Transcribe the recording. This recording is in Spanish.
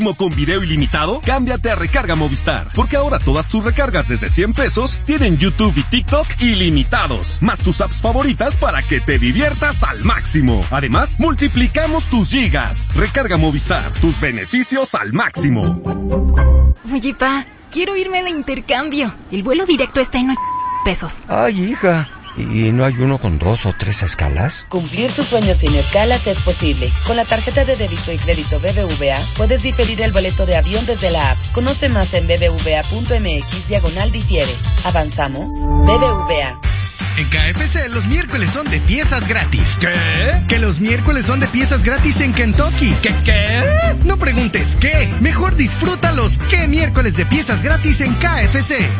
Con video ilimitado, cámbiate a Recarga Movistar, porque ahora todas tus recargas desde 100 pesos tienen YouTube y TikTok ilimitados, más tus apps favoritas para que te diviertas al máximo. Además, multiplicamos tus gigas. Recarga Movistar, tus beneficios al máximo. Oye, pa, quiero irme de intercambio. El vuelo directo está en pesos. Ay, hija, ¿y no hay uno con 2 o 3 escalas? Cumplir tus sueños sin escalas es posible. Con la tarjeta de débito y crédito BBVA, puedes diferir el boleto de avión desde la app. Conoce más en bbva.mx/difiere. ¿Avanzamos? BBVA. En KFC los miércoles son de piezas gratis. ¿Qué? Que los miércoles son de piezas gratis en Kentucky. ¿Qué? No preguntes qué. Mejor disfruta los miércoles de piezas gratis en KFC.